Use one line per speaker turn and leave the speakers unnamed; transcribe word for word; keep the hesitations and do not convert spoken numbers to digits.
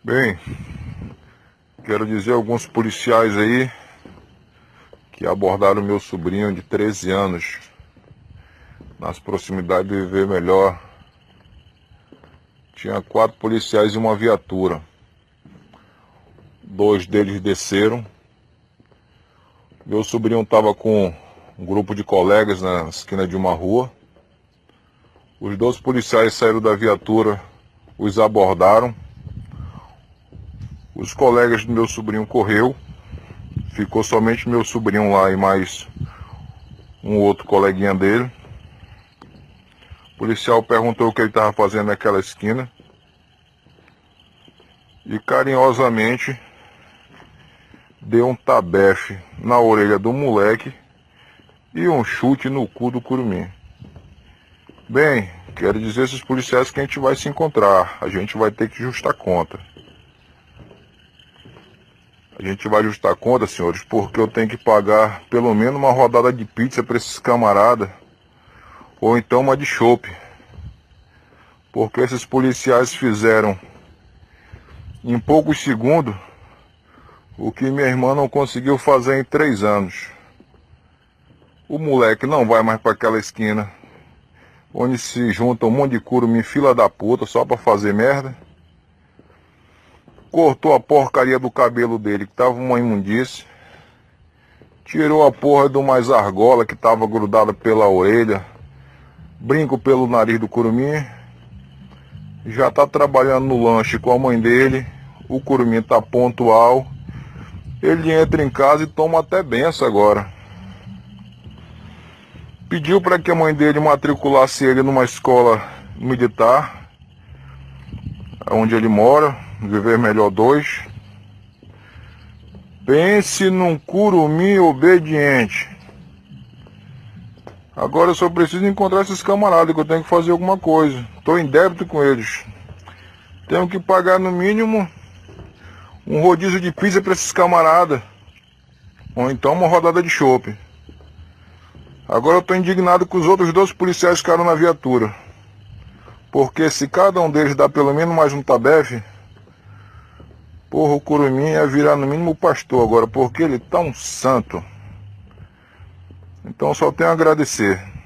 Bem, quero dizer a alguns policiais aí que abordaram meu sobrinho de treze anos nas proximidades de Viver Melhor. Tinha quatro policiais e uma viatura. Dois deles desceram. Meu sobrinho estava com um grupo de colegas na esquina de uma rua. Os dois policiais saíram da viatura, os abordaram. Os colegas do meu sobrinho correu. Ficou somente meu sobrinho lá e mais um outro coleguinha dele. O policial perguntou o que ele estava fazendo naquela esquina. E carinhosamente deu um tabefe na orelha do moleque e um chute no cu do curumim. Bem, quero dizer a esses policiais que a gente vai se encontrar. A gente vai ter que justar conta. A gente vai justar conta, senhores, porque eu tenho que pagar pelo menos uma rodada de pizza para esses camaradas, ou então uma de chopp. Porque esses policiais fizeram em poucos segundos o que minha irmã não conseguiu fazer em três anos. O moleque não vai mais para aquela esquina onde se junta um monte de curumim fila da puta só para fazer merda. Cortou a porcaria do cabelo dele, que tava uma imundície. Tirou a porra de umas argola que tava grudada pela orelha. Brinco pelo nariz do curumim. Já tá trabalhando no lanche com a mãe dele. O curumim tá pontual. Ele entra em casa e toma até benção agora. Pediu para que a mãe dele matriculasse ele numa escola militar, onde ele mora, Viver Melhor dois. Pense num curumim obediente. Agora eu só preciso encontrar esses camaradas, que eu tenho que fazer alguma coisa. Estou em débito com eles. Tenho que pagar no mínimo um rodízio de pizza para esses camaradas, ou então uma rodada de chopp. Agora eu estou indignado com os outros dois policiais que ficaram na viatura. Porque se cada um deles dá pelo menos mais um tabefe, porra, o curumim ia virar no mínimo pastor agora, porque ele tá um santo. Então só tenho a agradecer.